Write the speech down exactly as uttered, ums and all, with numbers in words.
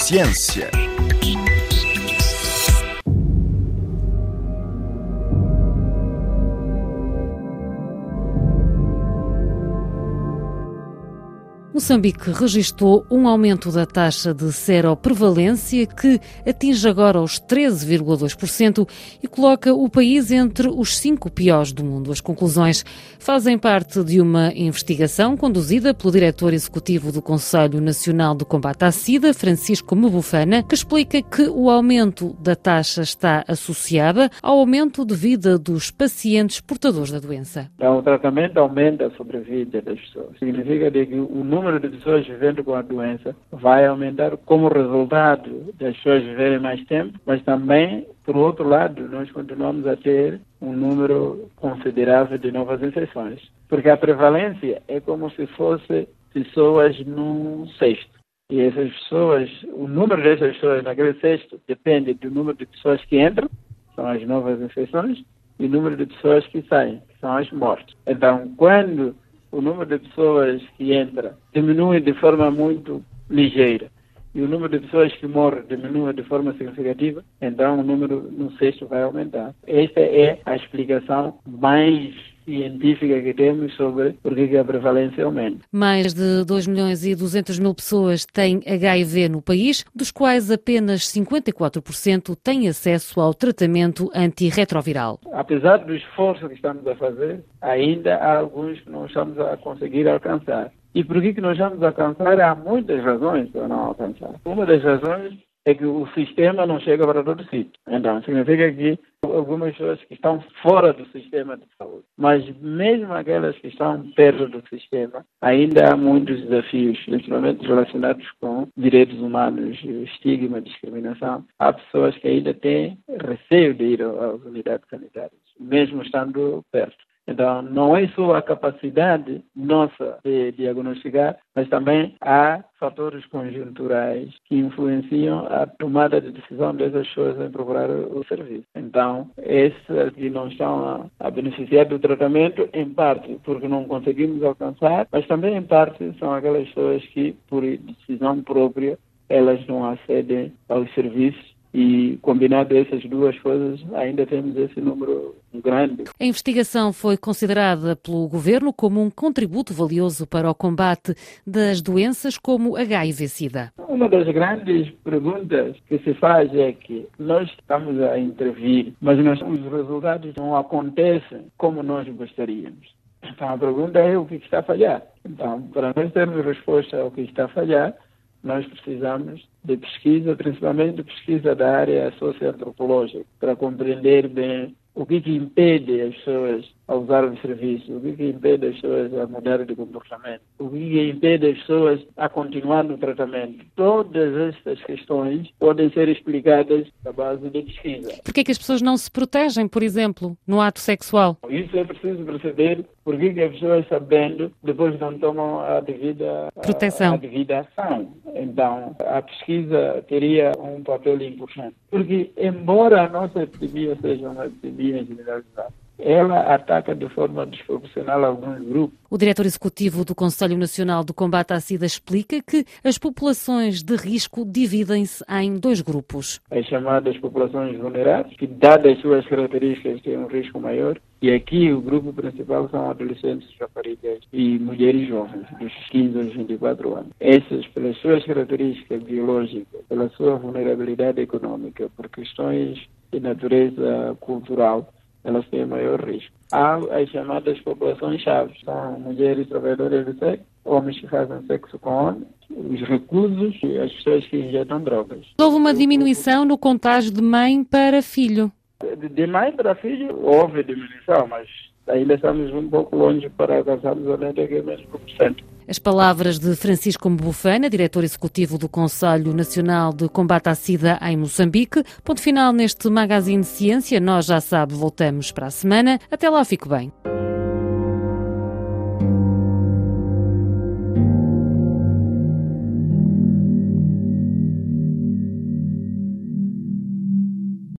Ciência. Moçambique registrou um aumento da taxa de seroprevalência que atinge agora os treze vírgula dois por cento e coloca o país entre os cinco piores do mundo. As conclusões fazem parte de uma investigação conduzida pelo diretor executivo do Conselho Nacional de Combate à SIDA, Francisco Mbufana, que explica que o aumento da taxa está associada ao aumento de vida dos pacientes portadores da doença. Então, o tratamento aumenta a sobrevida das pessoas. Significa que o número O número de pessoas vivendo com a doença vai aumentar como resultado das pessoas viverem mais tempo, mas também, por outro lado, nós continuamos a ter um número considerável de novas infecções. Porque a prevalência é como se fosse pessoas num cesto. E essas pessoas, o número dessas pessoas naquele cesto depende do número de pessoas que entram, são as novas infecções, e o número de pessoas que saem, que são as mortes. Então, quando o número de pessoas que entra diminui de forma muito ligeira e o número de pessoas que morrem diminui de forma significativa, então o número no cesto vai aumentar. Esta é a explicação mais científica que temos sobre por que a prevalência aumenta. Mais de dois milhões e duzentas mil pessoas têm H I V no país, dos quais apenas cinquenta e quatro por cento têm acesso ao tratamento antirretroviral. Apesar do esforço que estamos a fazer, ainda há alguns que não estamos a conseguir alcançar. E por que que não estamos a alcançar? Há muitas razões para não alcançar. Uma das razões é que o sistema não chega para todo sítio. Então, significa que algumas pessoas que estão fora do sistema de saúde, mas mesmo aquelas que estão perto do sistema, ainda há muitos desafios, principalmente relacionados com direitos humanos, estigma, discriminação. Há pessoas que ainda têm receio de ir às unidades sanitárias, mesmo estando perto. Então, não é só a capacidade nossa de diagnosticar, mas também há fatores conjunturais que influenciam a tomada de decisão dessas pessoas em procurar o serviço. Então, esses que não estão a, a beneficiar do tratamento, em parte porque não conseguimos alcançar, mas também em parte são aquelas pessoas que, por decisão própria, elas não acedem aos serviços. E, combinado essas duas coisas, ainda temos esse número grande. A investigação foi considerada pelo Governo como um contributo valioso para o combate das doenças como H I V-Sida. Uma das grandes perguntas que se faz é que nós estamos a intervir, mas nós, os resultados não acontecem como nós gostaríamos. Então, a pergunta é o que está a falhar. Então, para nós termos resposta ao que está a falhar, nós precisamos de pesquisa, principalmente de pesquisa da área socioantropológica, para compreender bem o que, que impede as pessoas a usar o serviço, o que, que impede as pessoas a mudar de comportamento, o que, que impede as pessoas a continuar no tratamento. Todas estas questões podem ser explicadas à base de pesquisa. Por que é que as pessoas não se protegem, por exemplo, no ato sexual? Isso é preciso perceber por que as pessoas, sabendo, depois não tomam a devida proteção, a, a devida ação. Então, a pesquisa teria um papel importante. Porque, embora a nossa epidemia seja uma epidemia generalizada, ela ataca de forma desproporcional alguns grupos. O diretor executivo do Conselho Nacional de Combate à SIDA explica que as populações de risco dividem-se em dois grupos. As chamadas populações vulneráveis, que, dadas as suas características, têm um risco maior. E aqui o grupo principal são adolescentes, raparigas e mulheres jovens, dos quinze aos vinte e quatro anos. Essas, pelas suas características biológicas, pela sua vulnerabilidade econômica, por questões de natureza cultural, elas têm maior risco. Há as chamadas populações-chave, são mulheres trabalhadoras do sexo, homens que fazem sexo com homens, os reclusos e as pessoas que injetam drogas. Houve uma diminuição no contágio de mãe para filho. De, de mãe para filho houve diminuição, mas ainda estamos um pouco longe para alcançarmos a média que é menos por cento. As palavras de Francisco Mbufana, diretor executivo do Conselho Nacional de Combate à SIDA em Moçambique. Ponto final neste Magazine de Ciência. Nós, já sabe, voltamos para a semana. Até lá, fique bem.